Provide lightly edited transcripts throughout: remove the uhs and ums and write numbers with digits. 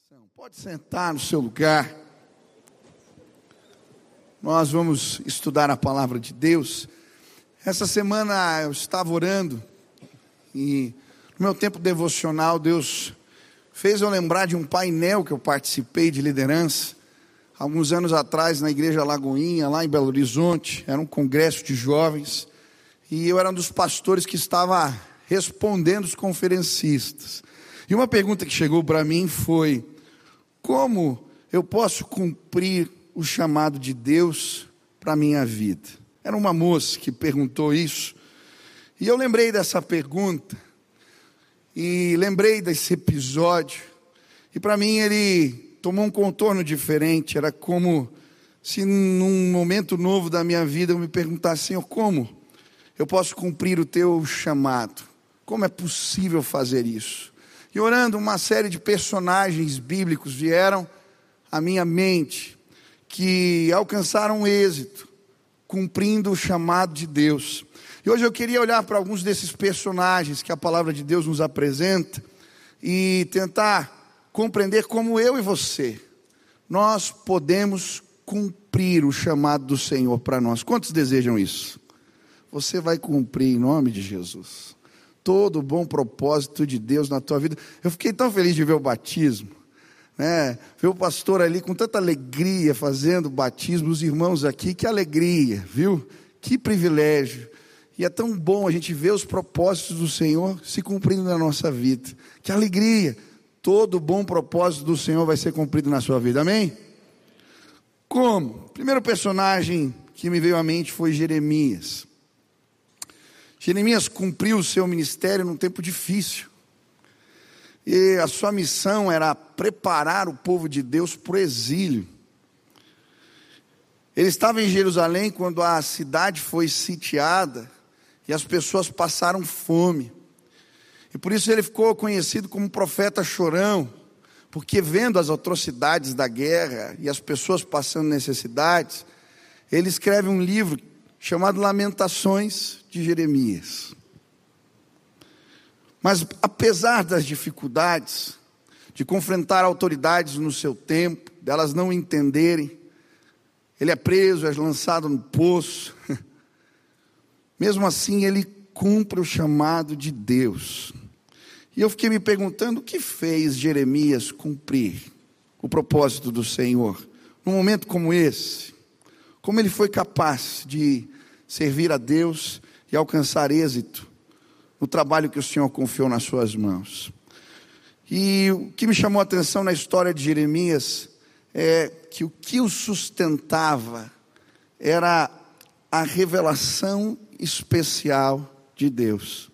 oração. Pode sentar no seu lugar. Nós vamos estudar a palavra de Deus. Essa semana eu estava orando e no meu tempo devocional Deus fez eu lembrar de um painel que eu participei de liderança alguns anos atrás na Igreja Lagoinha, lá em Belo Horizonte. Era um congresso de jovens e eu era um dos pastores que estava respondendo os conferencistas. E uma pergunta que chegou para mim foi: como eu posso cumprir o chamado de Deus para a minha vida? Era uma moça que perguntou isso. E eu lembrei dessa pergunta. E lembrei desse episódio. E para mim ele tomou um contorno diferente. Era como se num momento novo da minha vida eu me perguntasse: Senhor, como eu posso cumprir o teu chamado? Como é possível fazer isso? E orando, uma série de personagens bíblicos vieram à minha mente, que alcançaram êxito, cumprindo o chamado de Deus. E hoje eu queria olhar para alguns desses personagens que a palavra de Deus nos apresenta e tentar compreender como eu e você, nós podemos cumprir o chamado do Senhor para nós. Quantos desejam isso? Você vai cumprir em nome de Jesus todo o bom propósito de Deus na tua vida. Eu fiquei tão feliz de ver o batismo, né? Ver o pastor ali com tanta alegria fazendo o batismo, os irmãos aqui, que alegria, viu? Que privilégio. E é tão bom a gente ver os propósitos do Senhor se cumprindo na nossa vida. Que alegria. Todo o bom propósito do Senhor vai ser cumprido na sua vida, amém? Como? O primeiro personagem que me veio à mente foi Jeremias. Jeremias cumpriu o seu ministério num tempo difícil. E a sua missão era preparar o povo de Deus para o exílio. Ele estava em Jerusalém quando a cidade foi sitiada e as pessoas passaram fome. E por isso ele ficou conhecido como profeta chorão, porque vendo as atrocidades da guerra e as pessoas passando necessidades, ele escreve um livro chamado Lamentações de Jeremias. Mas apesar das dificuldades de confrontar autoridades no seu tempo, delas não entenderem, ele é preso, é lançado no poço. Mesmo assim ele cumpre o chamado de Deus. E eu fiquei me perguntando: o que fez Jeremias cumprir o propósito do Senhor num momento como esse? Como ele foi capaz de servir a Deus e alcançar êxito no trabalho que o Senhor confiou nas suas mãos? E o que me chamou a atenção na história de Jeremias é que o que o sustentava era a revelação especial de Deus.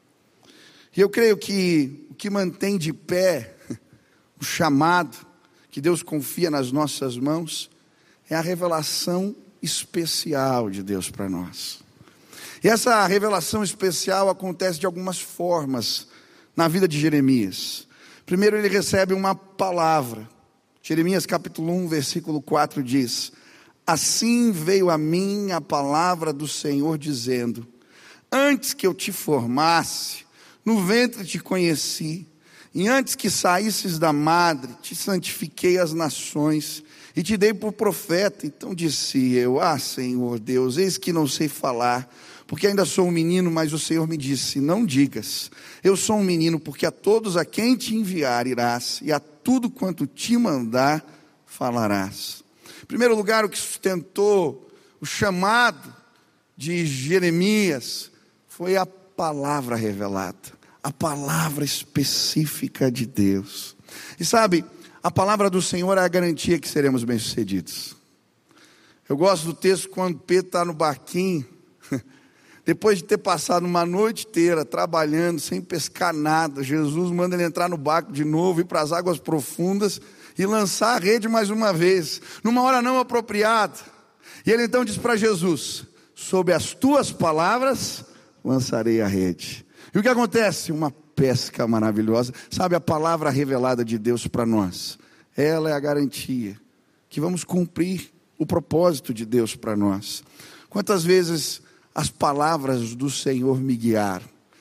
E eu creio que o que mantém de pé o chamado que Deus confia nas nossas mãos é a revelação especial de Deus para nós. E essa revelação especial acontece de algumas formas na vida de Jeremias. Primeiro, ele recebe uma palavra. Jeremias capítulo 1, versículo 4 diz: assim veio a mim a palavra do Senhor dizendo: antes que eu te formasse, no ventre te conheci, e antes que saísses da madre, te santifiquei as nações, e te dei por profeta. Então disse eu: Senhor Deus, eis que não sei falar, porque ainda sou um menino. Mas o Senhor me disse: não digas, eu sou um menino, porque a todos a quem te enviar irás, e a tudo quanto te mandar falarás. Em primeiro lugar, o que sustentou o chamado de Jeremias foi a palavra revelada, a palavra específica de Deus. E sabe, a palavra do Senhor é a garantia que seremos bem-sucedidos. Eu gosto do texto quando Pedro está no barquinho, depois de ter passado uma noite inteira trabalhando, sem pescar nada, Jesus manda ele entrar no barco de novo, ir para as águas profundas e lançar a rede mais uma vez, numa hora não apropriada. E ele então diz para Jesus: sob as tuas palavras lançarei a rede. E o que acontece? Uma pesca maravilhosa. Sabe, a palavra revelada de Deus para nós, ela é a garantia que vamos cumprir o propósito de Deus para nós. Quantas vezes as palavras do Senhor me guiaram?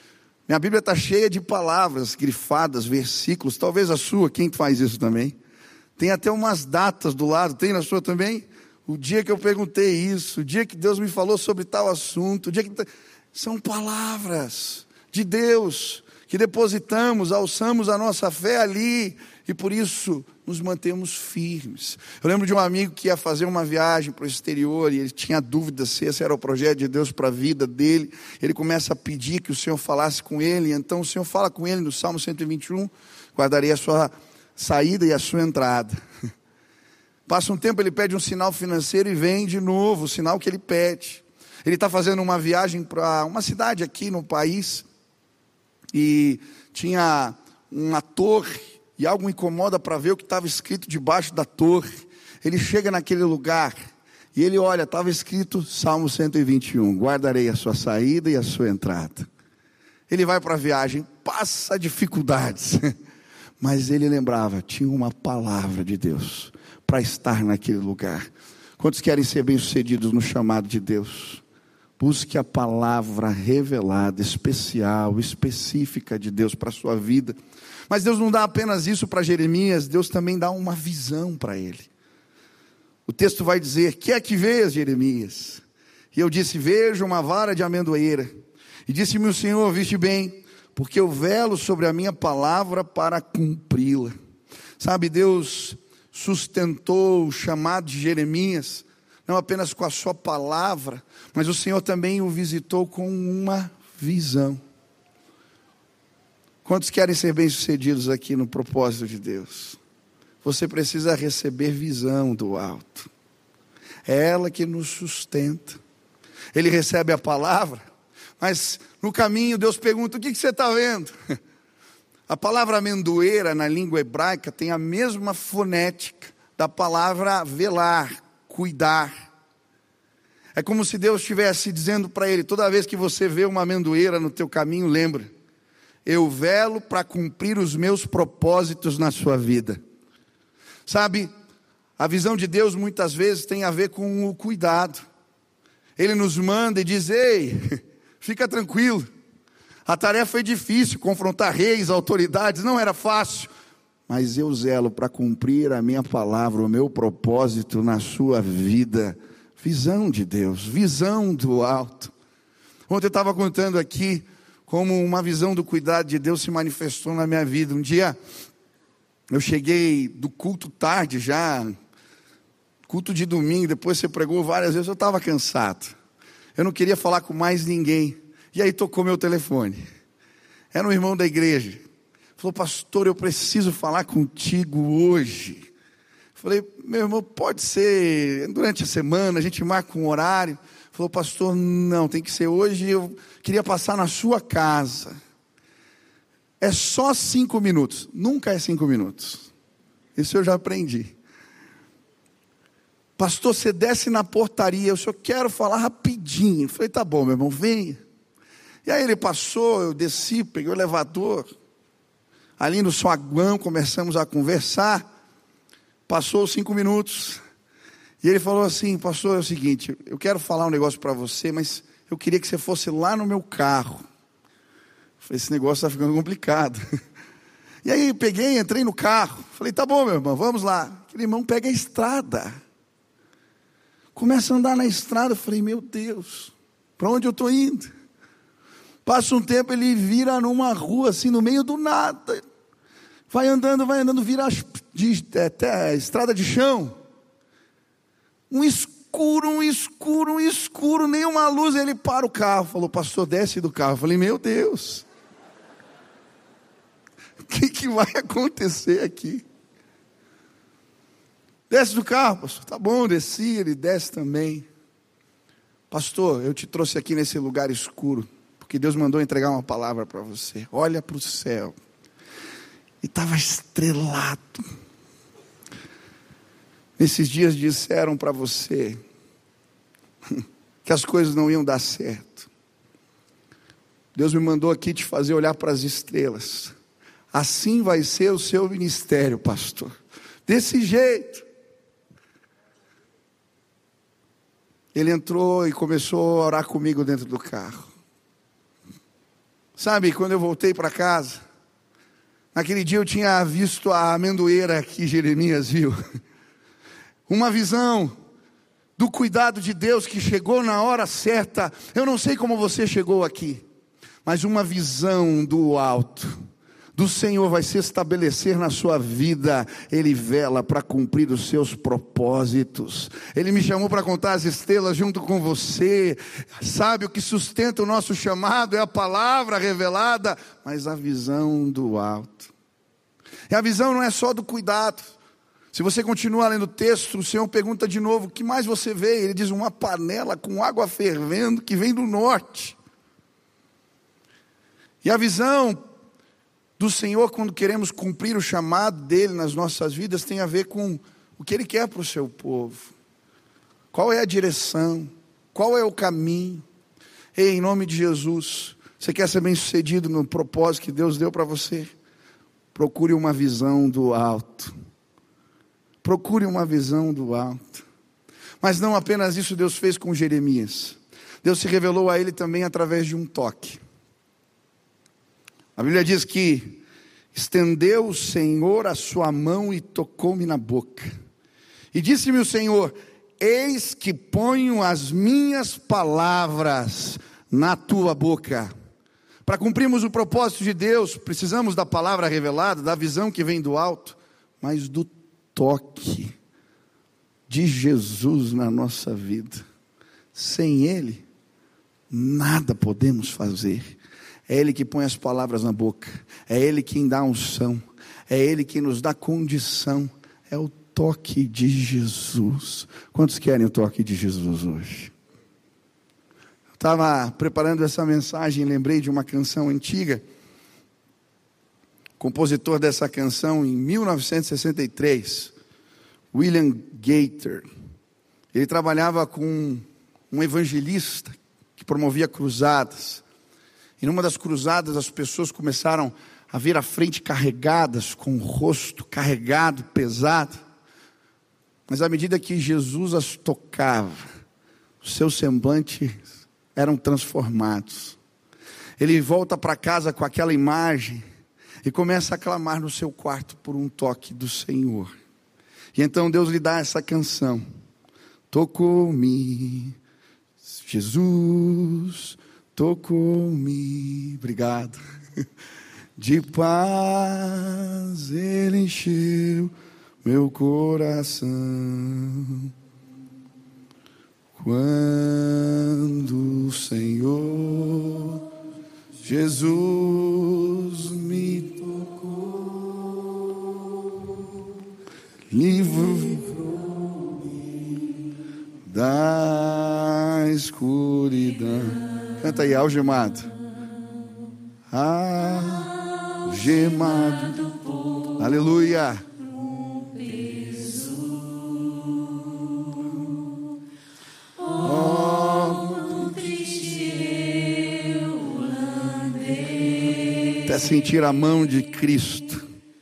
Minha Bíblia está cheia de palavras grifadas, versículos. Talvez a sua, quem faz isso também? Tem até umas datas do lado. Tem na sua também? O dia que eu perguntei isso, o dia que Deus me falou sobre tal assunto, o dia que... São palavras de Deus que depositamos, alçamos a nossa fé ali e por isso nos mantemos firmes. Eu lembro de um amigo que ia fazer uma viagem para o exterior e ele tinha dúvidas se esse era o projeto de Deus para a vida dele. Ele começa a pedir que o Senhor falasse com ele, então o Senhor fala com ele no Salmo 121, guardarei a sua saída e a sua entrada. Passa um tempo, ele pede um sinal financeiro e vem de novo o sinal que ele pede. Ele está fazendo uma viagem para uma cidade aqui no país e tinha uma torre e algo incomoda para ver o que estava escrito debaixo da torre. Ele chega naquele lugar e ele olha, estava escrito Salmo 121, guardarei a sua saída e a sua entrada. Ele vai para a viagem, passa dificuldades, mas ele lembrava, tinha uma palavra de Deus para estar naquele lugar. Quantos querem ser bem-sucedidos no chamado de Deus? Busque a palavra revelada, especial, específica de Deus para a sua vida. Mas Deus não dá apenas isso para Jeremias, Deus também dá uma visão para ele. O texto vai dizer, que é que vês, Jeremias? E eu disse, vejo uma vara de amendoeira. E disse-me o Senhor, viste bem, porque eu velo sobre a minha palavra para cumpri-la. Sabe, Deus sustentou o chamado de Jeremias, não apenas com a sua palavra, mas o Senhor também o visitou com uma visão. Quantos querem ser bem-sucedidos aqui no propósito de Deus? Você precisa receber visão do alto. É ela que nos sustenta. Ele recebe a palavra, mas no caminho Deus pergunta, o que você está vendo? A palavra amendoeira na língua hebraica tem a mesma fonética da palavra velar, cuidar. É como se Deus estivesse dizendo para ele, toda vez que você vê uma amendoeira no teu caminho, lembra, eu velo para cumprir os meus propósitos na sua vida. Sabe, a visão de Deus muitas vezes tem a ver com o cuidado. Ele nos manda e diz, ei, fica tranquilo, a tarefa foi difícil, confrontar reis, autoridades, não era fácil, mas eu zelo para cumprir a minha palavra, o meu propósito na sua vida. Visão de Deus, visão do alto. Ontem eu estava contando aqui como uma visão do cuidado de Deus se manifestou na minha vida. Um dia eu cheguei do culto tarde já, culto de domingo, depois você pregou várias vezes, eu estava cansado. Eu não queria falar com mais ninguém. E aí tocou meu telefone. Era um irmão da igreja. Falou, pastor, eu preciso falar contigo hoje. Falei, meu irmão, pode ser durante a semana, a gente marca um horário. Falou, pastor, não, tem que ser hoje, eu queria passar na sua casa. É só 5 minutos, nunca é 5 minutos. Isso eu já aprendi. Pastor, você desce na portaria, eu só quero falar rapidinho. Falei, tá bom, meu irmão, venha. E aí ele passou, eu desci, peguei o elevador. Ali no saguão, começamos a conversar. Passou 5 minutos. E ele falou assim, pastor, é o seguinte, eu quero falar um negócio para você, mas eu queria que você fosse lá no meu carro. Eu falei, esse negócio está ficando complicado. E aí peguei, entrei no carro. Falei, tá bom, meu irmão, vamos lá. Aquele irmão pega a estrada. Começa a andar na estrada. Eu falei, meu Deus, para onde eu estou indo? Passa um tempo, ele vira numa rua assim, no meio do nada. Vai andando, vira até estrada de chão. Um escuro, nenhuma luz. Ele para o carro, falou, pastor, desce do carro. Eu falei, meu Deus, o que vai acontecer aqui? Desce do carro, pastor. Tá bom, desci, ele desce também. Pastor, eu te trouxe aqui nesse lugar escuro, porque Deus mandou entregar uma palavra para você. Olha para o céu. E estava estrelado. Nesses dias disseram para você que as coisas não iam dar certo. Deus me mandou aqui te fazer olhar para as estrelas. Assim vai ser o seu ministério, pastor. Desse jeito. Ele entrou e começou a orar comigo dentro do carro. Sabe, quando eu voltei para casa, naquele dia eu tinha visto a amendoeira que Jeremias viu. Uma visão do cuidado de Deus que chegou na hora certa. Eu não sei como você chegou aqui, mas uma visão do alto, do Senhor vai se estabelecer na sua vida. Ele vela para cumprir os seus propósitos. Ele me chamou para contar as estrelas junto com você. Sabe, o que sustenta o nosso chamado é a palavra revelada, mas a visão do alto. E a visão não é só do cuidado. Se você continua lendo o texto, o Senhor pergunta de novo: o que mais você vê? Ele diz: uma panela com água fervendo que vem do norte. E a visão do Senhor, quando queremos cumprir o chamado dele nas nossas vidas, tem a ver com o que ele quer para o seu povo. Qual é a direção? Qual é o caminho? Ei, em nome de Jesus, você quer ser bem sucedido no propósito que Deus deu para você? Procure uma visão do alto. Procure uma visão do alto. Mas não apenas isso Deus fez com Jeremias. Deus se revelou a ele também através de um toque. A Bíblia diz que estendeu o Senhor a sua mão e tocou-me na boca. E disse-me o Senhor: eis que ponho as minhas palavras na tua boca. Para cumprirmos o propósito de Deus, precisamos da palavra revelada, da visão que vem do alto, mas do toque de Jesus na nossa vida. Sem Ele, nada podemos fazer. É Ele que põe as palavras na boca, é Ele quem dá a unção, é Ele que nos dá condição, é o toque de Jesus. Quantos querem o toque de Jesus hoje? Eu estava preparando essa mensagem e lembrei de uma canção antiga. O compositor dessa canção, em 1963, William Gaither, ele trabalhava com um evangelista que promovia cruzadas. E numa das cruzadas as pessoas começaram a vir à frente carregadas, com o rosto carregado, pesado. Mas à medida que Jesus as tocava, os seus semblantes eram transformados. Ele volta para casa com aquela imagem e começa a clamar no seu quarto por um toque do Senhor. E então Deus lhe dá essa canção: tocou-me, Jesus tocou-me, obrigado. De paz Ele encheu meu coração. Quando o Senhor Jesus me tocou, livrou-me da escuridão. Canta aí, algemado. Algemado. Aleluia. Até sentir a mão de Cristo.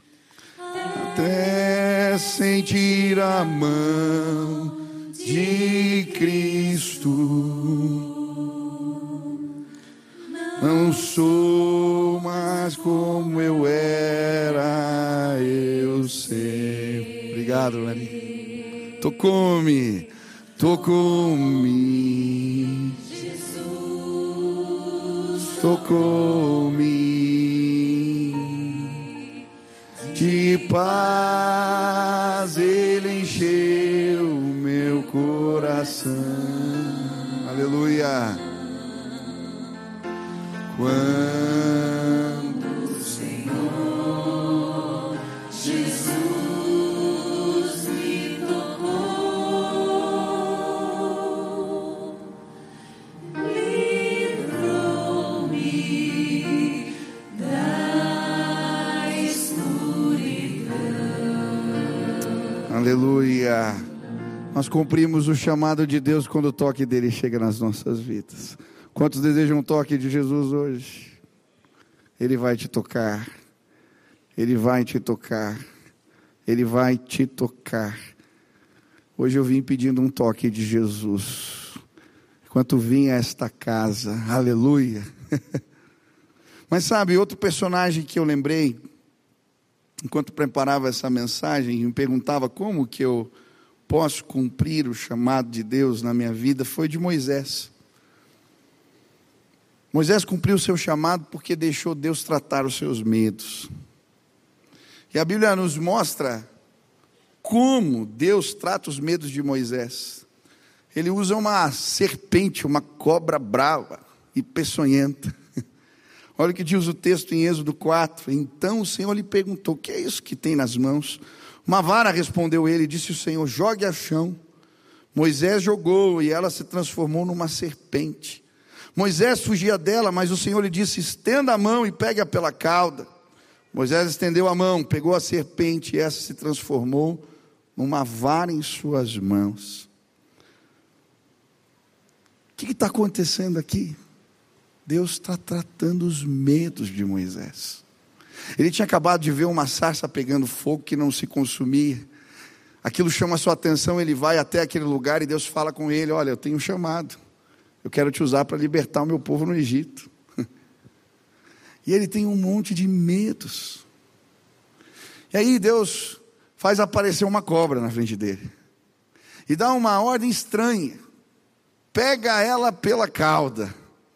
Até sentir a mão de Cristo. Não sou mais como eu era, eu sei. Obrigado, Lani. Tocou-me, tocou-me. Jesus tocou-me. De paz Ele encheu meu coração. Aleluia. Quando o Senhor Jesus me tocou, livrou-me da escuridão. Aleluia. Nós cumprimos o chamado de Deus quando o toque dele chega nas nossas vidas. Quantos desejam um toque de Jesus hoje? Ele vai te tocar. Ele vai te tocar. Ele vai te tocar. Hoje eu vim pedindo um toque de Jesus. Enquanto vim a esta casa, aleluia. Mas sabe, outro personagem que eu lembrei, enquanto preparava essa mensagem, me perguntava como que eu posso cumprir o chamado de Deus na minha vida, foi de Moisés. Moisés cumpriu o seu chamado porque deixou Deus tratar os seus medos. E a Bíblia nos mostra como Deus trata os medos de Moisés. Ele usa uma serpente, uma cobra brava e peçonhenta. Olha o que diz o texto em Êxodo 4. Então o Senhor lhe perguntou: o que é isso que tem nas mãos? Uma vara, respondeu ele, e disse o Senhor: jogue ao chão. Moisés jogou e ela se transformou numa serpente. Moisés fugia dela, mas o Senhor lhe disse: estenda a mão e pegue-a pela cauda. Moisés estendeu a mão, pegou a serpente e essa se transformou numa vara em suas mãos. O que está acontecendo aqui? Deus está tratando os medos de Moisés. Ele tinha acabado de ver uma sarça pegando fogo que não se consumia. Aquilo chama a sua atenção, ele vai até aquele lugar e Deus fala com ele: olha, eu tenho um chamado. Eu quero te usar para libertar o meu povo no Egito. E ele tem um monte de medos. E aí Deus faz aparecer uma cobra na frente dele. E dá uma ordem estranha. Pega ela pela cauda.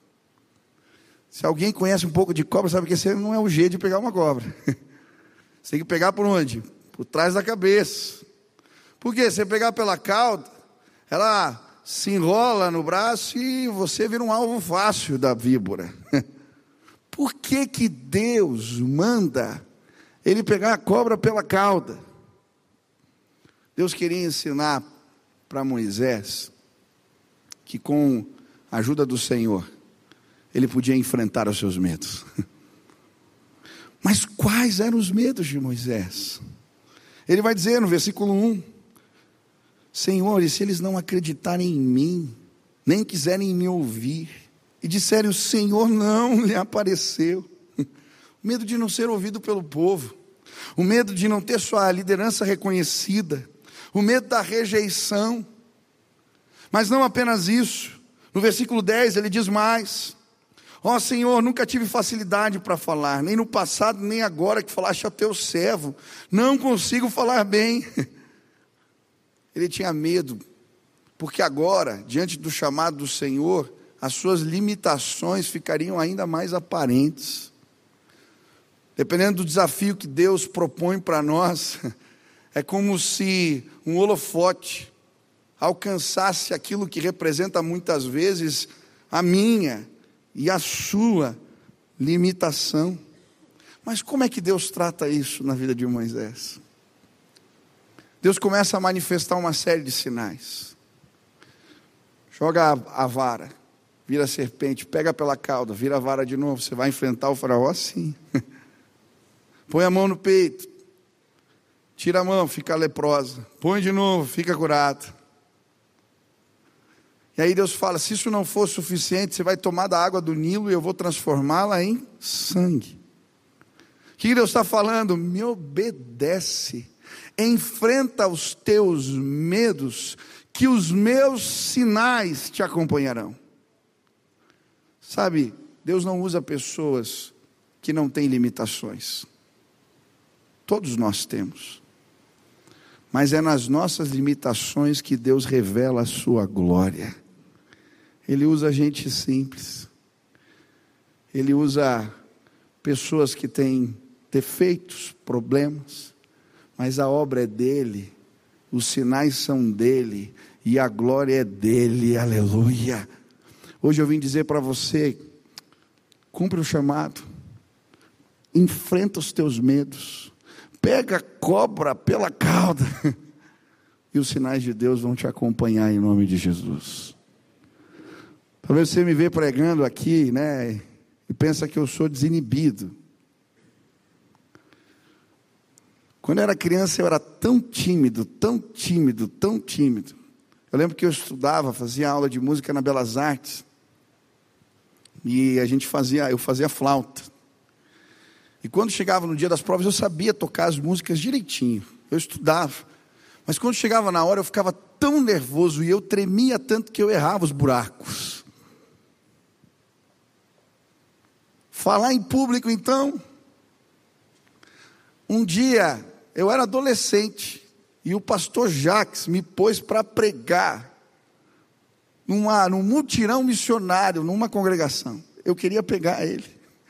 Se alguém conhece um pouco de cobra, sabe que esse não é o jeito de pegar uma cobra. Você tem que pegar por onde? Por trás da cabeça. Por quê? Você pegar pela cauda, ela se enrola no braço e você vira um alvo fácil da víbora. Por que que Deus manda ele pegar a cobra pela cauda? Deus queria ensinar para Moisés que com a ajuda do Senhor ele podia enfrentar os seus medos. Mas quais eram os medos de Moisés? Ele vai dizer no versículo 1: Senhor, e se eles não acreditarem em mim, nem quiserem me ouvir, e disserem: o Senhor não lhe apareceu? O medo de não ser ouvido pelo povo, o medo de não ter sua liderança reconhecida, o medo da rejeição. Mas não apenas isso, no versículo 10 ele diz mais: ó Senhor, nunca tive facilidade para falar, nem no passado, nem agora que falaste ao teu servo, não consigo falar bem. Ele tinha medo, porque agora, diante do chamado do Senhor, as suas limitações ficariam ainda mais aparentes. Dependendo do desafio que Deus propõe para nós, é como se um holofote alcançasse aquilo que representa muitas vezes a minha e a sua limitação. Mas como é que Deus trata isso na vida de Moisés? Deus começa a manifestar uma série de sinais. Joga a vara, vira a serpente, pega pela cauda, vira a vara de novo. Você vai enfrentar o faraó assim. Põe a mão no peito, tira a mão, fica leprosa. Põe de novo, fica curado. E aí Deus fala: se isso não for suficiente, você vai tomar da água do Nilo e eu vou transformá-la em sangue. O que Deus está falando? Me obedece, enfrenta os teus medos, que os meus sinais te acompanharão. Sabe, Deus não usa pessoas que não têm limitações. Todos nós temos. Mas é nas nossas limitações que Deus revela a sua glória. Ele usa gente simples. Ele usa pessoas que têm defeitos, problemas, mas a obra é dele, os sinais são dele, e a glória é dele, aleluia. Hoje eu vim dizer para você: cumpre o chamado, enfrenta os teus medos, pega a cobra pela cauda, e os sinais de Deus vão te acompanhar em nome de Jesus. Talvez você me vê pregando aqui, né, e pensa que eu sou desinibido. Quando eu era criança eu era tão tímido, tão tímido, tão tímido. Eu lembro que eu estudava, fazia aula de música na Belas Artes, e eu fazia flauta. E quando chegava no dia das provas, eu sabia tocar as músicas direitinho, eu estudava. Mas quando chegava na hora, eu ficava tão nervoso, e eu tremia tanto que eu errava os buracos. Falar em público, então. Um dia, eu era adolescente, e o pastor Jacques me pôs para pregar num mutirão missionário, numa congregação. Eu queria pegar ele.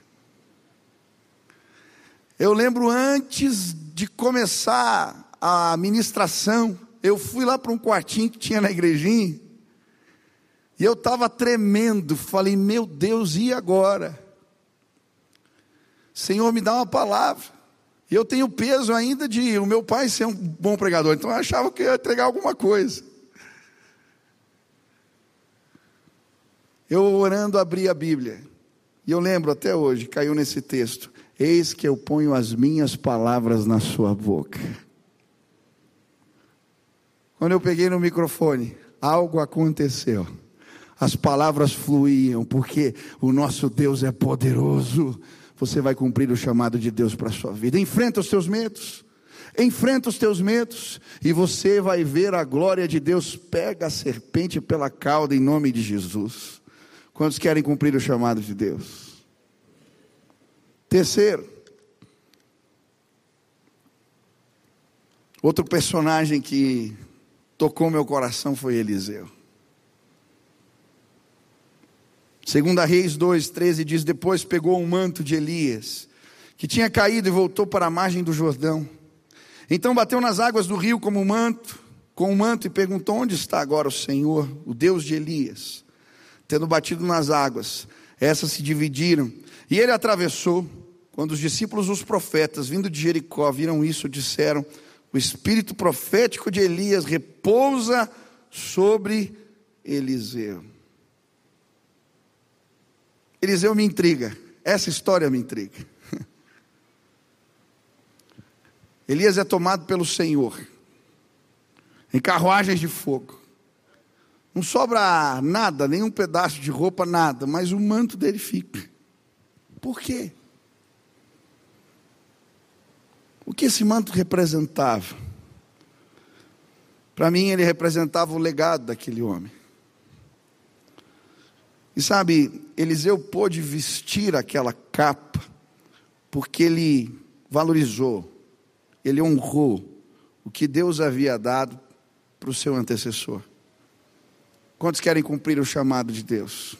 Eu lembro, antes de começar a ministração, eu fui lá para um quartinho que tinha na igrejinha, e eu estava tremendo. Falei, meu Deus, e agora? Senhor, me dá uma palavra. E eu tenho peso ainda de o meu pai ser um bom pregador, então eu achava que eu ia entregar alguma coisa. Eu orando abri a Bíblia, e eu lembro até hoje, caiu nesse texto: eis que eu ponho as minhas palavras na sua boca. Quando eu peguei no microfone, algo aconteceu. As palavras fluíam, porque o nosso Deus é poderoso. Você vai cumprir o chamado de Deus para a sua vida. Enfrenta os teus medos. Enfrenta os teus medos. E você vai ver a glória de Deus. Pega a serpente pela cauda em nome de Jesus. Quantos querem cumprir o chamado de Deus? Terceiro. Outro personagem que tocou meu coração foi Eliseu. 2 Reis 2:13 diz: depois pegou um manto de Elias, que tinha caído, e voltou para a margem do Jordão. Então bateu nas águas do rio com o manto, e perguntou: onde está agora o Senhor, o Deus de Elias? Tendo batido nas águas, essas se dividiram, e ele atravessou. Quando os discípulos, os profetas, vindo de Jericó, viram isso, disseram: o espírito profético de Elias repousa sobre Eliseu. Eliseu me intriga, essa história me intriga. Elias é tomado pelo Senhor, em carruagens de fogo. Não sobra nada, nenhum pedaço de roupa, nada, mas o manto dele fica. Por quê? O que esse manto representava? Para mim, ele representava o legado daquele homem. E sabe, Eliseu pôde vestir aquela capa, porque ele valorizou, ele honrou o que Deus havia dado para o seu antecessor. Quantos querem cumprir o chamado de Deus?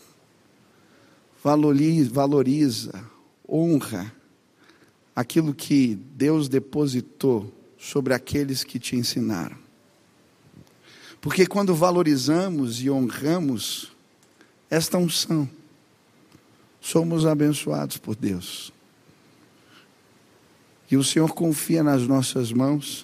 Valoriza, honra aquilo que Deus depositou sobre aqueles que te ensinaram. Porque quando valorizamos e honramos esta unção, somos abençoados por Deus. E o Senhor confia nas nossas mãos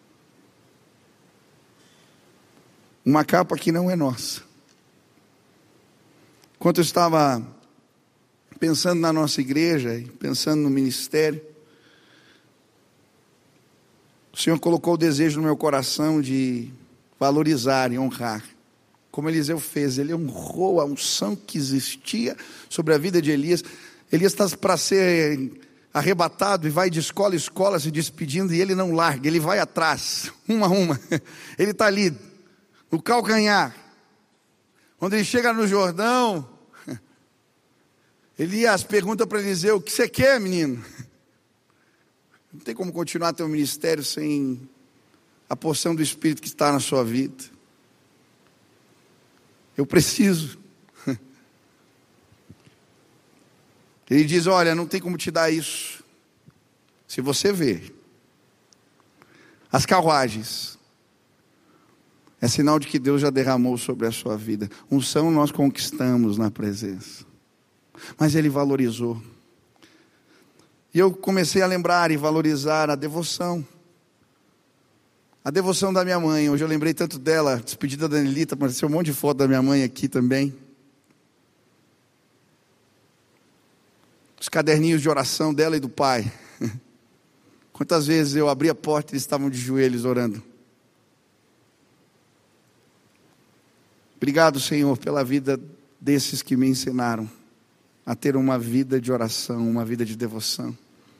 uma capa que não é nossa. Enquanto eu estava pensando na nossa igreja e pensando no ministério, o Senhor colocou o desejo no meu coração de valorizar e honrar, como Eliseu fez. Ele honrou a unção que existia sobre a vida de Elias. Elias está para ser arrebatado e vai de escola em escola se despedindo, e ele não larga, ele vai atrás, uma a uma. Ele está ali, no calcanhar. Quando ele chega no Jordão, Elias pergunta para Eliseu: o que você quer, menino? Não tem como continuar teu ministério sem a porção do Espírito que está na sua vida. Eu preciso. Ele diz: olha, não tem como te dar isso. Se você ver as carruagens, é sinal de que Deus já derramou sobre a sua vida. Unção nós conquistamos na presença, mas ele valorizou. E eu comecei a lembrar e valorizar a devoção. A devoção da minha mãe. Hoje eu lembrei tanto dela, despedida da Anelita, apareceu um monte de foto da minha mãe aqui também. Os caderninhos de oração dela e do pai. Quantas vezes eu abri a porta e eles estavam de joelhos orando. Obrigado, Senhor, pela vida desses que me ensinaram a ter uma vida de oração, uma vida de devoção.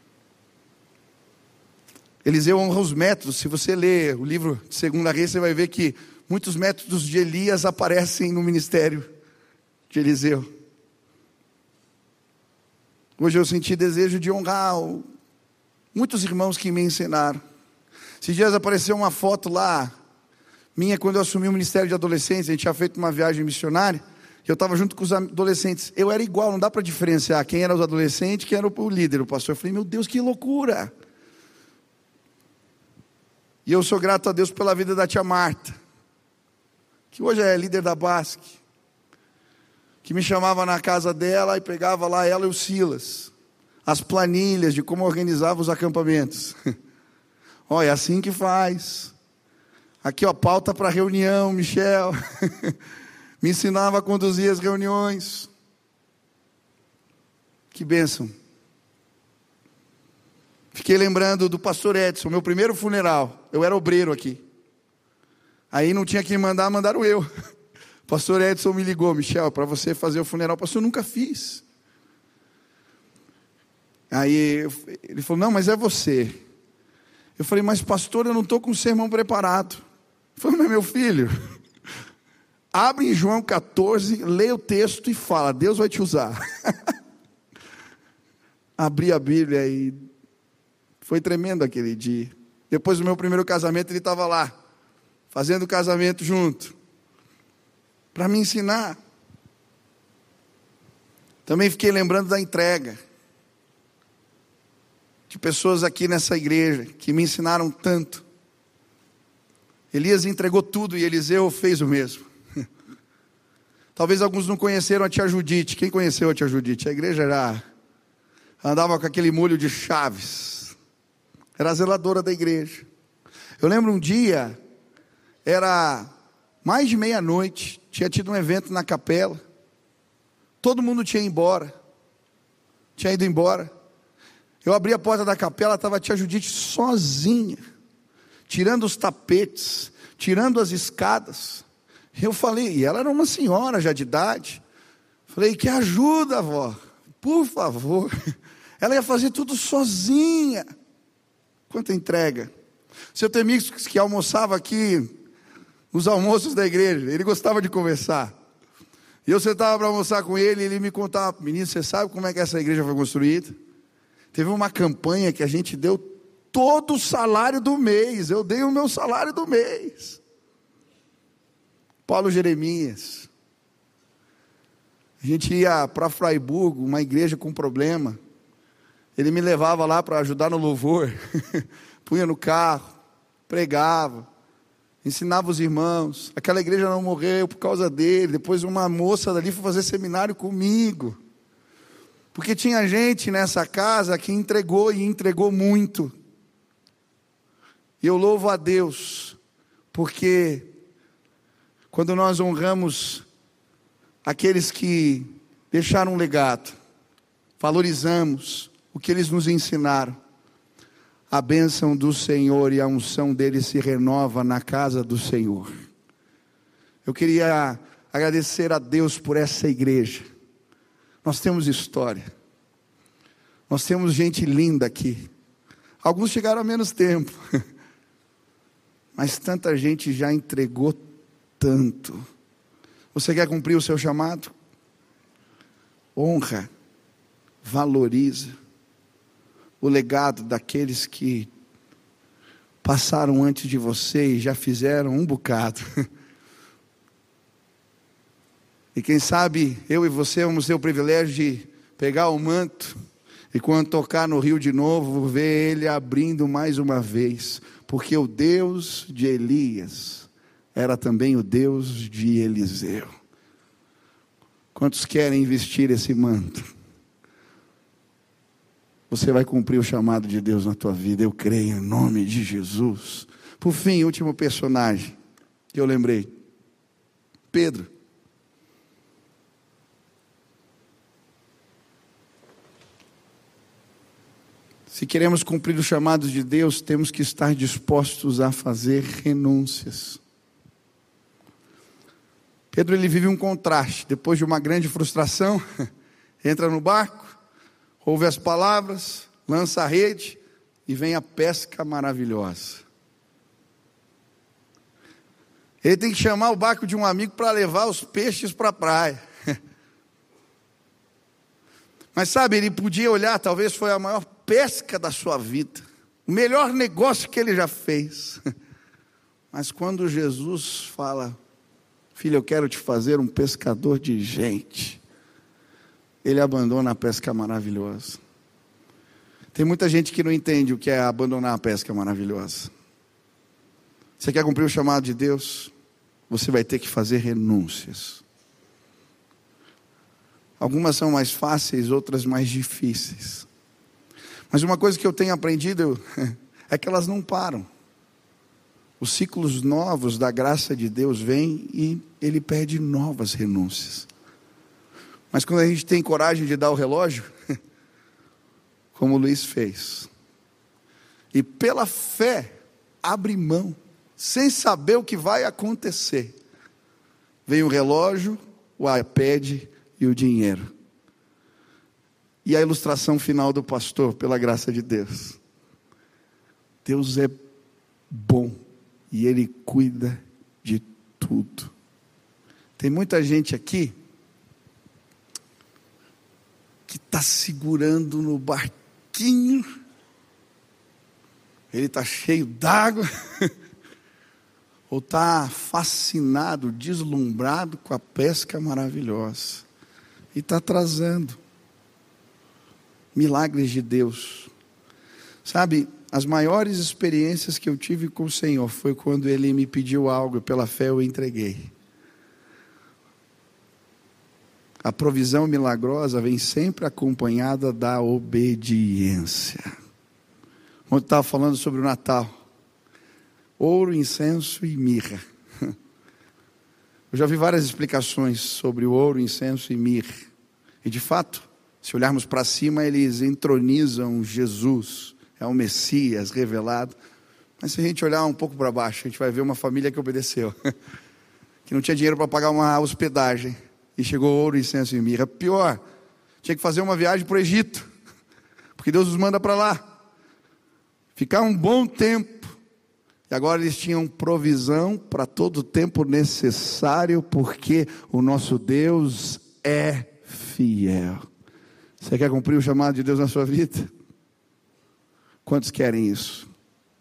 Eliseu honra os métodos. Se você ler o livro de 2 Reis, você vai ver que muitos métodos de Elias aparecem no ministério de Eliseu. Hoje eu senti desejo de honrar muitos irmãos que me ensinaram. Esses dias apareceu uma foto lá, minha, quando eu assumi o Ministério de Adolescentes. A gente tinha feito uma viagem missionária, e eu estava junto com os adolescentes. Eu era igual, não dá para diferenciar quem era os adolescentes, quem era o líder, o pastor. Eu falei, meu Deus, que loucura! E eu sou grato a Deus pela vida da tia Marta, que hoje é líder da Basque, que me chamava na casa dela e pegava lá ela e o Silas, as planilhas de como organizava os acampamentos. Olha, é assim que faz. Aqui, ó, pauta para reunião, Michel. Me ensinava a conduzir as reuniões. Que bênção. Fiquei lembrando do pastor Edson, meu primeiro funeral. Eu era obreiro aqui. Aí não tinha quem mandar, mandaram eu. O pastor Edson me ligou, Michel, para você fazer o funeral. Pastor, eu nunca fiz. Aí ele falou, não, mas é você. Eu falei, mas pastor, eu não estou com o sermão preparado. Ele falou, mas meu filho, abre em João 14, lê o texto e fala, Deus vai te usar. Abri a Bíblia e foi tremendo aquele dia. Depois do meu primeiro casamento, ele estava lá, fazendo o casamento junto, para me ensinar. Também fiquei lembrando da entrega, de pessoas aqui nessa igreja, que me ensinaram tanto. Elias entregou tudo e Eliseu fez o mesmo. Talvez alguns não conheceram a tia Judite. Quem conheceu a tia Judite? A igreja já andava com aquele molho de chaves. Era a zeladora da igreja. Eu lembro um dia, era mais de meia-noite, tinha tido um evento na capela. Todo mundo tinha ido embora. Eu abri a porta da capela, estava a tia Judite sozinha, tirando os tapetes, tirando as escadas. Eu falei, e ela era uma senhora já de idade. Falei, que ajuda, avó, por favor. Ela ia fazer tudo sozinha. Quanta entrega. Seu Temix, que almoçava aqui nos almoços da igreja, ele gostava de conversar. E eu sentava para almoçar com ele, e ele me contava, menino, você sabe como é que essa igreja foi construída? Teve uma campanha que a gente deu todo o salário do mês. Eu dei o meu salário do mês. Paulo Jeremias. A gente ia para Fraiburgo, uma igreja com problema. Ele me levava lá para ajudar no louvor. Punha no carro, pregava, ensinava os irmãos. Aquela igreja não morreu por causa dele. Depois uma moça dali foi fazer seminário comigo. Porque tinha gente nessa casa que entregou e entregou muito. E eu louvo a Deus, porque quando nós honramos aqueles que deixaram um legado, valorizamos o que eles nos ensinaram, a bênção do Senhor e a unção dele se renova na casa do Senhor. Eu queria agradecer a Deus por essa igreja. Nós temos história, nós temos gente linda aqui. Alguns chegaram há menos tempo, mas tanta gente já entregou tanto. Você quer cumprir o seu chamado? Honra, valoriza o legado daqueles que passaram antes de você e já fizeram um bocado. E quem sabe eu e você vamos ter o privilégio de pegar o manto e quando tocar no rio de novo, ver ele abrindo mais uma vez, porque o Deus de Elias era também o Deus de Eliseu. Quantos querem vestir esse manto? Você vai cumprir o chamado de Deus na tua vida, eu creio, em nome de Jesus. Por fim, último personagem que eu lembrei, Pedro. Se queremos cumprir o chamado de Deus, temos que estar dispostos a fazer renúncias. Pedro, ele vive um contraste. Depois de uma grande frustração, entra no barco, ouve as palavras, lança a rede e vem a pesca maravilhosa. Ele tem que chamar o barco de um amigo para levar os peixes para a praia. Mas sabe, ele podia olhar, talvez foi a maior pesca da sua vida, o melhor negócio que ele já fez. Mas quando Jesus fala: filho, eu quero te fazer um pescador de gente, ele abandona a pesca maravilhosa. Tem muita gente que não entende o que é abandonar a pesca maravilhosa. Você quer cumprir o chamado de Deus? Você vai ter que fazer renúncias. Algumas são mais fáceis, outras mais difíceis. Mas uma coisa que eu tenho aprendido é que elas não param. Os ciclos novos da graça de Deus vêm e Ele pede novas renúncias. Mas quando a gente tem coragem de dar o relógio, como o Luiz fez, e pela fé abre mão, sem saber o que vai acontecer, vem o relógio, o iPad e o dinheiro. E a ilustração final do pastor, pela graça de Deus: Deus é bom e Ele cuida de tudo. Tem muita gente aqui que está segurando no barquinho, ele está cheio d'água, ou está fascinado, deslumbrado com a pesca maravilhosa, e está atrasando milagres de Deus. Sabe, as maiores experiências que eu tive com o Senhor foi quando Ele me pediu algo e pela fé eu entreguei. A provisão milagrosa vem sempre acompanhada da obediência. Ontem estava falando sobre o Natal: ouro, incenso e mirra. Eu já vi várias explicações sobre o ouro, incenso e mirra. E de fato, se olharmos para cima, eles entronizam Jesus, é o Messias revelado. Mas se a gente olhar um pouco para baixo, a gente vai ver uma família que obedeceu, que não tinha dinheiro para pagar uma hospedagem, e chegou ouro, incenso e mirra. Pior, tinha que fazer uma viagem para o Egito, porque Deus os manda para lá, ficar um bom tempo. E agora eles tinham provisão para todo o tempo necessário, porque o nosso Deus é fiel. Você quer cumprir o chamado de Deus na sua vida? Quantos querem isso?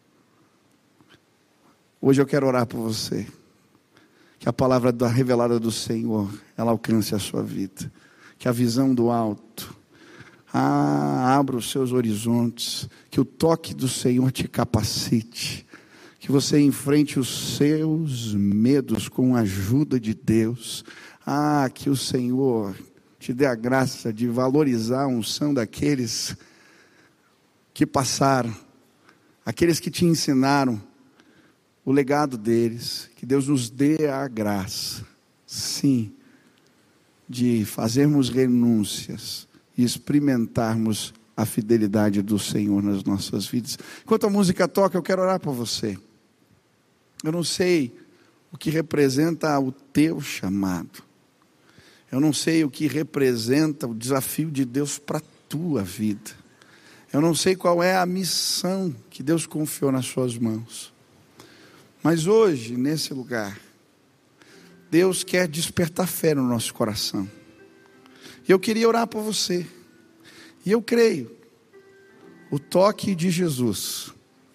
Hoje eu quero orar por você, que a palavra revelada do Senhor, ela alcance a sua vida, que a visão do alto abra os seus horizontes, que o toque do Senhor te capacite, que você enfrente os seus medos com a ajuda de Deus. Que o Senhor te dê a graça de valorizar a unção daqueles que passaram, aqueles que te ensinaram, o legado deles. Que Deus nos dê a graça, sim, de fazermos renúncias e experimentarmos a fidelidade do Senhor nas nossas vidas. Enquanto a música toca, eu quero orar por você. Eu não sei o que representa o teu chamado. Eu não sei o que representa o desafio de Deus para a tua vida. Eu não sei qual é a missão que Deus confiou nas suas mãos. Mas hoje, nesse lugar, Deus quer despertar fé no nosso coração. E eu queria orar por você. E eu creio, o toque de Jesus,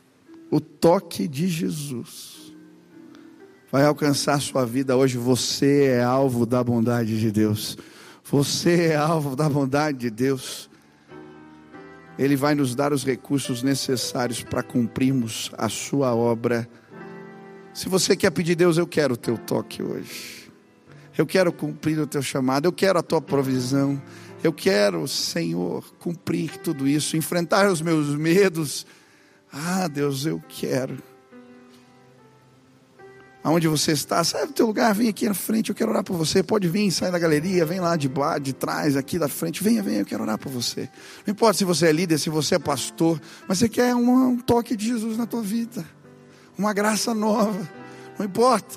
vai alcançar a sua vida hoje. Você é alvo da bondade de Deus. Você é alvo da bondade de Deus. Ele vai nos dar os recursos necessários para cumprirmos a sua obra. Se você quer pedir: Deus, eu quero o teu toque hoje, eu quero cumprir o teu chamado, eu quero a tua provisão, eu quero, Senhor, cumprir tudo isso, enfrentar os meus medos. Deus, eu quero. Aonde você está, sai do teu lugar, vem aqui na frente, eu quero orar por você. Pode vir, sai da galeria, vem lá de trás, aqui da frente, venha, eu quero orar por você. Não importa se você é líder, se você é pastor, mas você quer um toque de Jesus na tua vida, uma graça nova, não importa,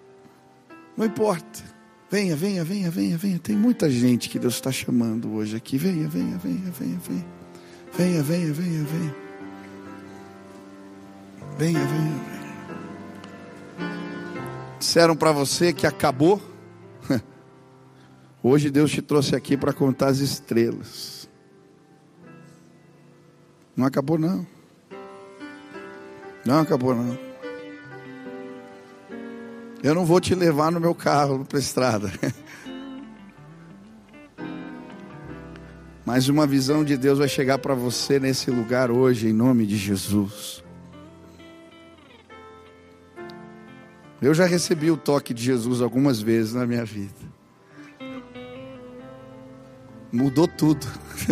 venha, tem muita gente que Deus está chamando hoje aqui, venha, disseram para você que acabou, hoje Deus te trouxe aqui para contar as estrelas. Não acabou não. Não acabou não. Eu não vou te levar no meu carro para a estrada. Mas uma visão de Deus vai chegar para você nesse lugar hoje, em nome de Jesus. Eu já recebi o toque de Jesus algumas vezes na minha vida. Mudou tudo.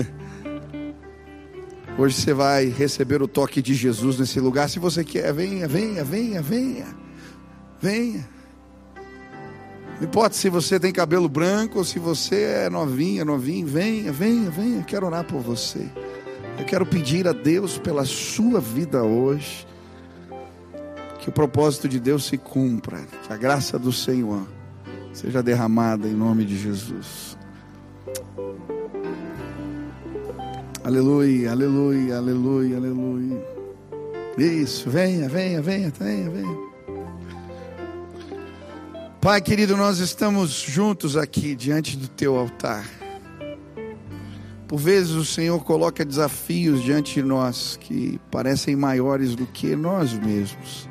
Hoje você vai receber o toque de Jesus nesse lugar. Se você quer, venha, venha, venha, venha. Venha. Não importa se você tem cabelo branco ou se você é novinha, novinho. Venha, venha, venha. Eu quero orar por você. Eu quero pedir a Deus pela sua vida hoje. Que o propósito de Deus se cumpra. Que a graça do Senhor seja derramada em nome de Jesus. Aleluia, aleluia, aleluia, aleluia. Isso, venha, venha, venha, venha, venha. Pai querido, nós estamos juntos aqui diante do teu altar. Por vezes o Senhor coloca desafios diante de nós que parecem maiores do que nós mesmos.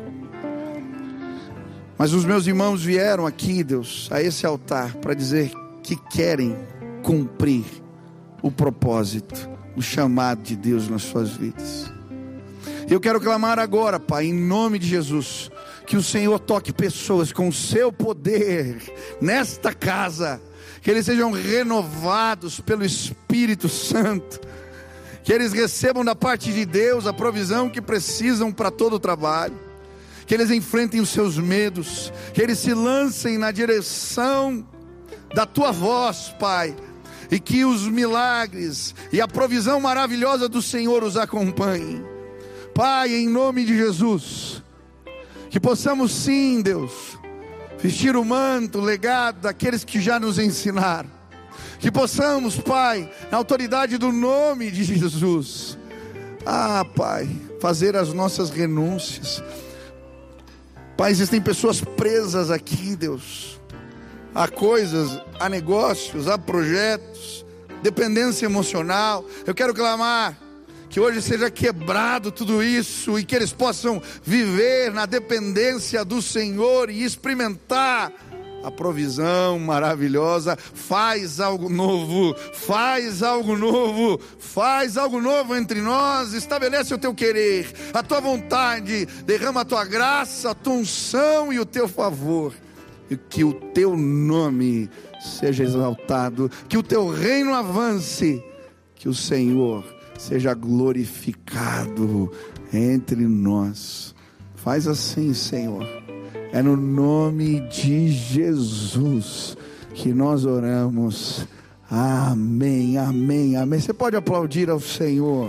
Mas os meus irmãos vieram aqui, Deus, a esse altar para dizer que querem cumprir o propósito, o chamado de Deus nas suas vidas. Eu quero clamar agora, Pai, em nome de Jesus, que o Senhor toque pessoas com o seu poder nesta casa, que eles sejam renovados pelo Espírito Santo, que eles recebam da parte de Deus a provisão que precisam para todo o trabalho, que eles enfrentem os seus medos, que eles se lancem na direção da tua voz, Pai, e que os milagres e a provisão maravilhosa do Senhor os acompanhem. Pai, em nome de Jesus, que possamos sim, Deus, vestir o manto, o legado daqueles que já nos ensinaram. Que possamos, Pai, na autoridade do nome de Jesus, Pai, fazer as nossas renúncias. Pai, existem pessoas presas aqui, Deus, a coisas, a negócios, a projetos, dependência emocional. Eu quero clamar que hoje seja quebrado tudo isso e que eles possam viver na dependência do Senhor e experimentar a provisão maravilhosa. Faz algo novo, faz algo novo, faz algo novo entre nós. Estabelece o teu querer, a tua vontade, derrama a tua graça, a tua unção e o teu favor. E que o teu nome seja exaltado, que o teu reino avance, que o Senhor seja glorificado entre nós. Faz assim, Senhor. É no nome de Jesus que nós oramos. Amém, amém, amém. Você pode aplaudir ao Senhor.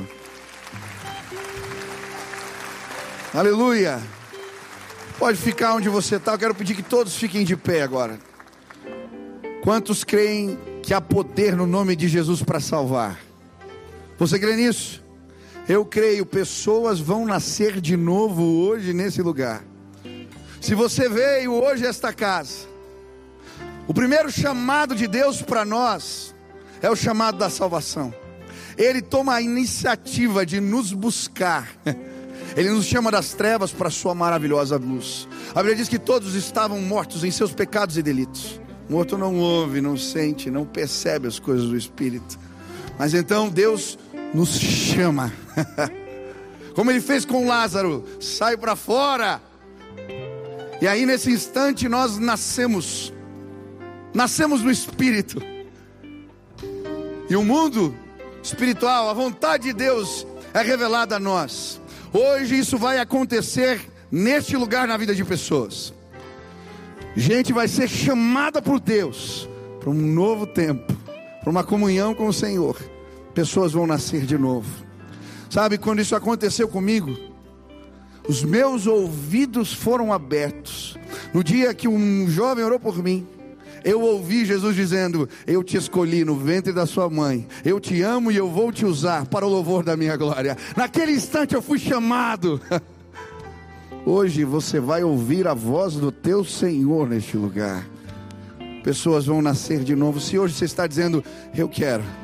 Aleluia. Pode ficar onde você está. Eu quero pedir que todos fiquem de pé agora. Quantos creem que há poder no nome de Jesus para salvar? Você crê nisso? Eu creio. Pessoas vão nascer de novo hoje nesse lugar. Se você veio hoje a esta casa, o primeiro chamado de Deus para nós é o chamado da salvação. Ele toma a iniciativa de nos buscar. Ele nos chama das trevas para a sua maravilhosa luz. A Bíblia diz que todos estavam mortos em seus pecados e delitos. Morto não ouve, não sente, não percebe as coisas do Espírito. Mas então Deus nos chama. Como Ele fez com Lázaro. Sai para fora. E aí nesse instante nós nascemos no Espírito. E o mundo espiritual, a vontade de Deus é revelada a nós. Hoje isso vai acontecer neste lugar na vida de pessoas. Gente vai ser chamada por Deus para um novo tempo, para uma comunhão com o Senhor. Pessoas vão nascer de novo. Sabe, quando isso aconteceu comigo, os meus ouvidos foram abertos. No dia que um jovem orou por mim, eu ouvi Jesus dizendo: eu te escolhi no ventre da sua mãe, eu te amo e eu vou te usar para o louvor da minha glória. Naquele instante eu fui chamado. Hoje você vai ouvir a voz do teu Senhor neste lugar. Pessoas vão nascer de novo. Se hoje você está dizendo: eu quero,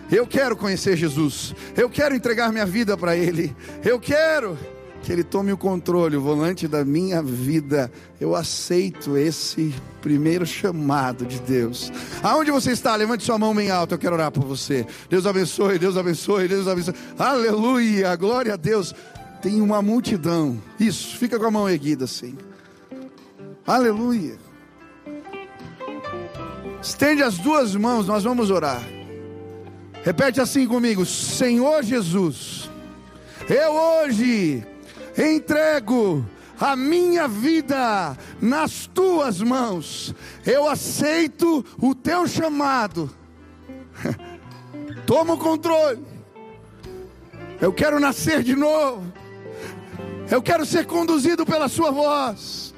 Eu quero conhecer Jesus, eu quero entregar minha vida para Ele, eu quero que Ele tome o controle, o volante da minha vida. Eu aceito esse primeiro chamado de Deus. Aonde você está? Levante sua mão bem alta, eu quero orar por você. Deus abençoe, Deus abençoe, Deus abençoe. Aleluia, glória a Deus. Tem uma multidão. Isso, fica com a mão erguida assim. Aleluia. Estende as duas mãos, nós vamos orar. Repete assim comigo: Senhor Jesus, eu hoje entrego a minha vida nas tuas mãos. Eu aceito o teu chamado. Toma o controle. Eu quero nascer de novo. Eu quero ser conduzido pela sua voz.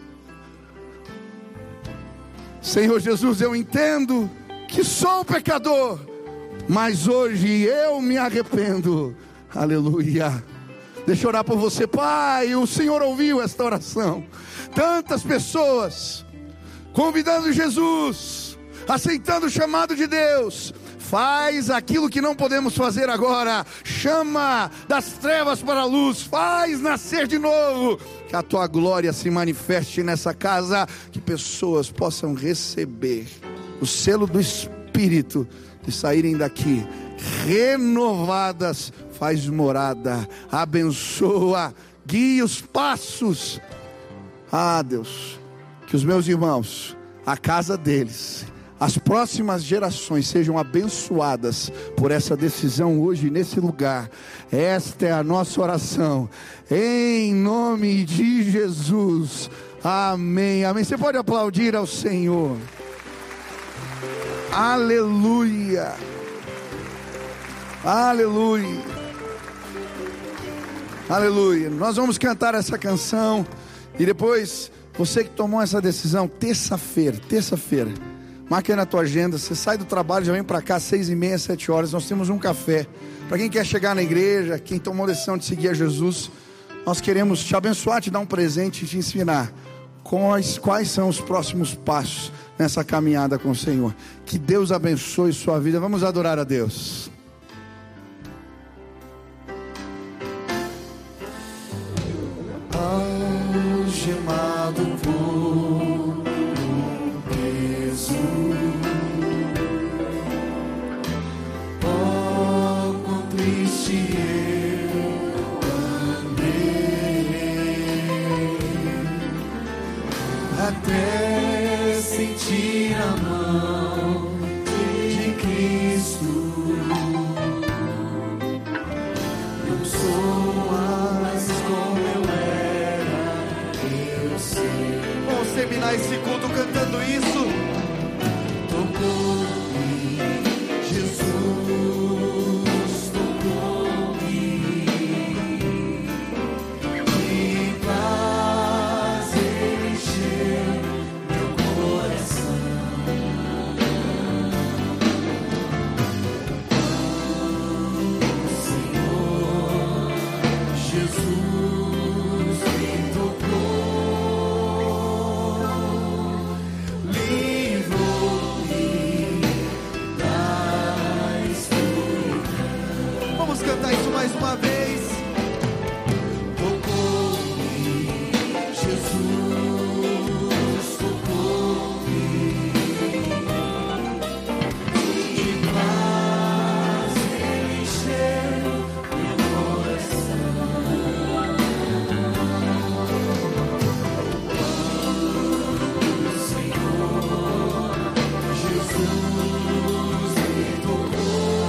Senhor Jesus, eu entendo que sou pecador, mas hoje eu me arrependo. Aleluia. Deixa eu orar por você, Pai. O Senhor ouviu esta oração. Tantas pessoas convidando Jesus, aceitando o chamado de Deus. Faz aquilo que não podemos fazer agora. Chama das trevas para a luz. Faz nascer de novo. Que a tua glória se manifeste nessa casa. Que pessoas possam receber o selo do Espírito e saírem daqui renovadas. Faz morada, abençoa, guia os passos. Ah, Deus, que os meus irmãos, a casa deles, as próximas gerações sejam abençoadas por essa decisão hoje nesse lugar. Esta é a nossa oração, em nome de Jesus. Amém, amém. Você pode aplaudir ao Senhor. Aleluia, aleluia. Aleluia. Nós vamos cantar essa canção. E depois, você que tomou essa decisão, terça-feira, marca aí na tua agenda. Você sai do trabalho, já vem para cá 6h30, 7 horas. Nós temos um café. Para quem quer chegar na igreja, quem tomou a decisão de seguir a Jesus, nós queremos te abençoar, te dar um presente e te ensinar quais são os próximos passos nessa caminhada com o Senhor. Que Deus abençoe sua vida. Vamos adorar a Deus. Algemado por peso, oh, quão triste eu andei, até sentir a mão de Cristo. Não sou mais como eu era. Vamos terminar esse culto cantando isso. Tocou-me, Jesus tocou-me, e paz encheu meu coração. Senhor Jesus me tocou. Cantar isso mais uma vez. Tocou-me, Jesus tocou-me, e paz encheu meu coração. Senhor Jesus me tocou.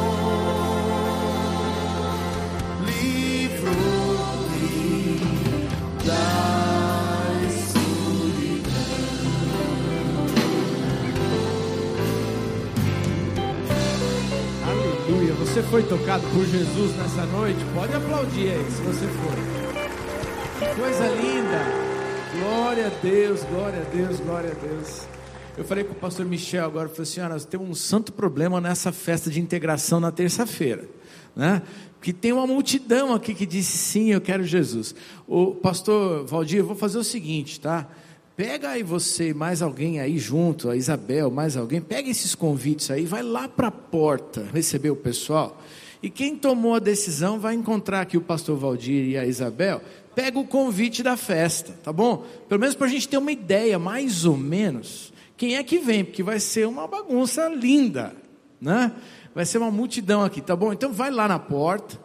Você foi tocado por Jesus nessa noite? Pode aplaudir aí, se você foi. Que coisa linda. Glória a Deus, glória a Deus, glória a Deus. Eu falei com o pastor Michel agora, falei assim, nós temos um santo problema nessa festa de integração na terça-feira, né? Porque tem uma multidão aqui que disse sim, eu quero Jesus. O pastor Valdir, eu vou fazer o seguinte, tá? Pega aí você, mais alguém aí junto, a Isabel, mais alguém, pega esses convites aí, vai lá para a porta receber o pessoal. E quem tomou a decisão vai encontrar aqui o pastor Valdir e a Isabel. Pega o convite da festa, tá bom? Pelo menos para a gente ter uma ideia, mais ou menos, quem é que vem, porque vai ser uma bagunça linda, né? Vai ser uma multidão aqui, tá bom? Então vai lá na porta.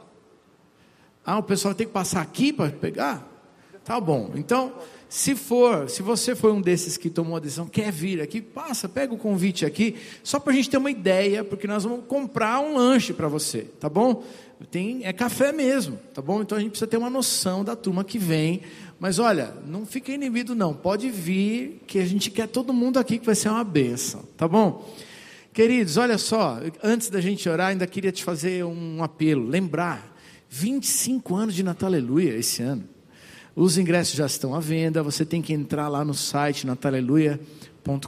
O pessoal tem que passar aqui para pegar? Tá bom, então... Se você for um desses que tomou a decisão, quer vir aqui, pega o convite aqui, só para a gente ter uma ideia, porque nós vamos comprar um lanche para você, tá bom? É café mesmo, tá bom? Então a gente precisa ter uma noção da turma que vem, mas olha, não fica inibido não, pode vir, que a gente quer todo mundo aqui, que vai ser uma bênção, tá bom? Queridos, olha só, antes da gente orar, ainda queria te fazer um apelo, lembrar, 25 anos de Natal Aleluia esse ano. Os ingressos já estão à venda, você tem que entrar lá no site nataleluia.com.br,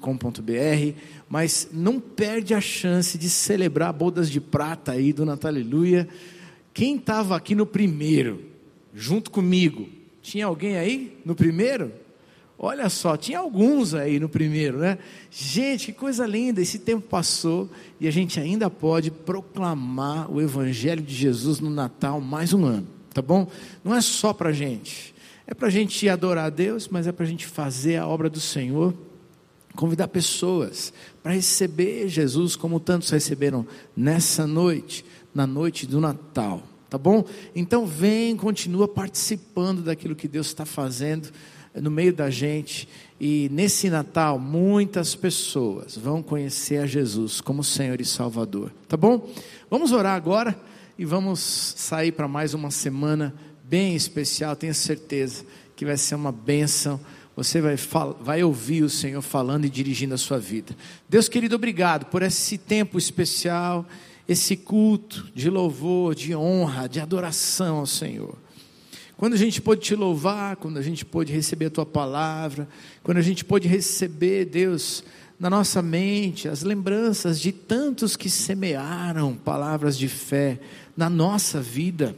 mas não perde a chance de celebrar bodas de prata aí do Natal Aleluia. Quem estava aqui no primeiro, junto comigo, tinha alguém aí no primeiro? Olha só, tinha alguns aí no primeiro, né? Gente, que coisa linda, esse tempo passou e a gente ainda pode proclamar o Evangelho de Jesus no Natal mais um ano, tá bom? Não é só para a gente. É para a gente adorar a Deus, mas é para a gente fazer a obra do Senhor, convidar pessoas para receber Jesus, como tantos receberam nessa noite, na noite do Natal, tá bom? Então vem, continua participando daquilo que Deus está fazendo no meio da gente, e nesse Natal muitas pessoas vão conhecer a Jesus como Senhor e Salvador, tá bom? Vamos orar agora e vamos sair para mais uma semana bem especial, tenho certeza que vai ser uma bênção. Você vai ouvir o Senhor falando e dirigindo a sua vida. Deus querido, obrigado por esse tempo especial, esse culto de louvor, de honra, de adoração ao Senhor. Quando a gente pôde te louvar, quando a gente pôde receber a tua palavra, quando a gente pôde receber, Deus, na nossa mente, as lembranças de tantos que semearam palavras de fé na nossa vida.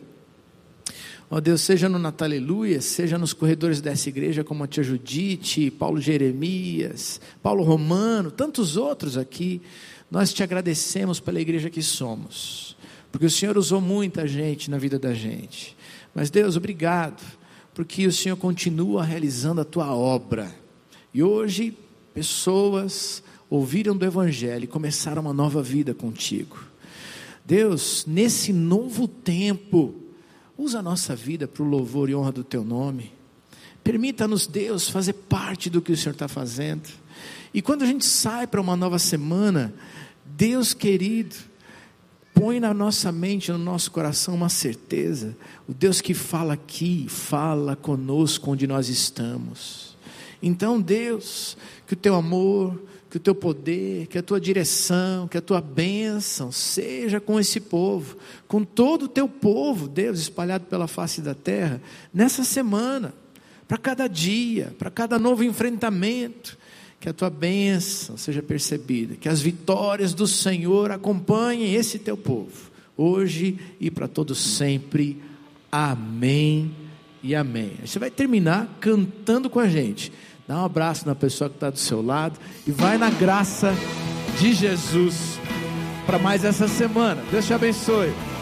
Ó Deus, seja no Natal Aleluia, seja nos corredores dessa igreja, como a tia Judite, Paulo Jeremias, Paulo Romano, tantos outros aqui, nós te agradecemos pela igreja que somos, porque o Senhor usou muita gente na vida da gente, mas Deus, obrigado, porque o Senhor continua realizando a tua obra, e hoje, pessoas ouviram do Evangelho e começaram uma nova vida contigo. Deus, nesse novo tempo, usa a nossa vida para o louvor e honra do teu nome. Permita-nos, Deus, fazer parte do que o Senhor está fazendo. E quando a gente sai para uma nova semana, Deus querido, põe na nossa mente, no nosso coração uma certeza. O Deus que fala aqui, fala conosco onde nós estamos. Então Deus, que o teu amor, que o teu poder, que a tua direção, que a tua bênção seja com esse povo, com todo o teu povo, Deus, espalhado pela face da terra, nessa semana, para cada dia, para cada novo enfrentamento, que a tua bênção seja percebida, que as vitórias do Senhor acompanhem esse teu povo, hoje e para todos sempre, amém e amém. Você vai terminar cantando com a gente. Dá um abraço na pessoa que está do seu lado e vai na graça de Jesus para mais essa semana. Deus te abençoe.